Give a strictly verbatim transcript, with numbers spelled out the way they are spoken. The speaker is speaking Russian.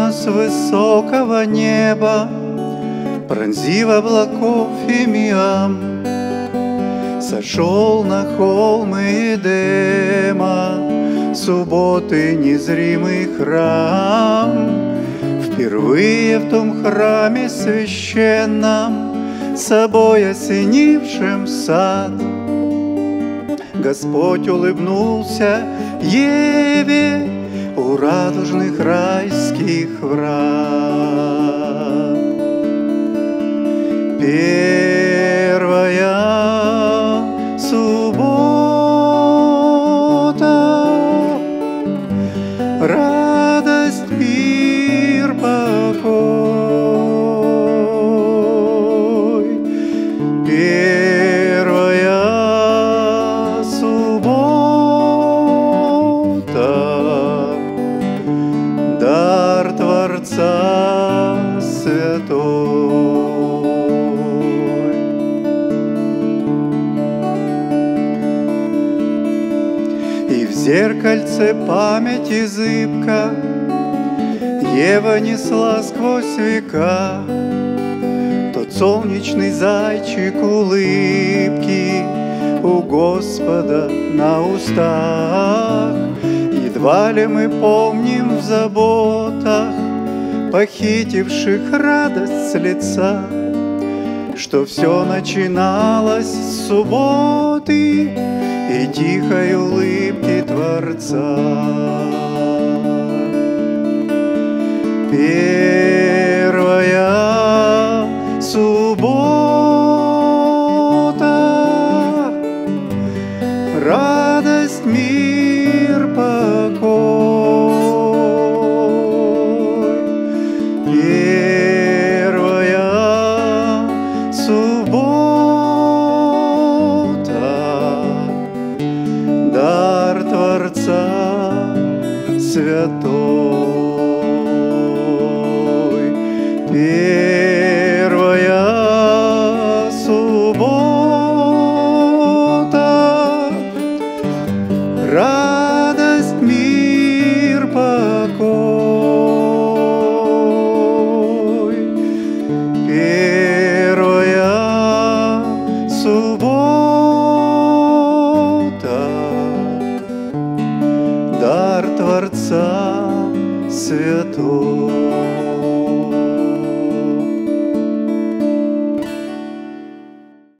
Неожиданно с высокого неба, пронзив облаков фимиам, сошел на холмы Эдема субботы незримый храм. Впервые в том храме священном, собой осенившим сад, Господь улыбнулся Еве у радужных райских врат. Первая суббота, радость, мир, покой. Первая суббота, дар Творца Святой. И в зеркальце памяти зыбка Ева несла сквозь века тот солнечный зайчик улыбки у Господа на устах. Едва ли мы помним в заботах, похитивших радость с лица, что все начиналось с субботы и тихой улыбки Творца. Первая суббота, радость, мир, покой. Первая суббота, дар Творца Святой.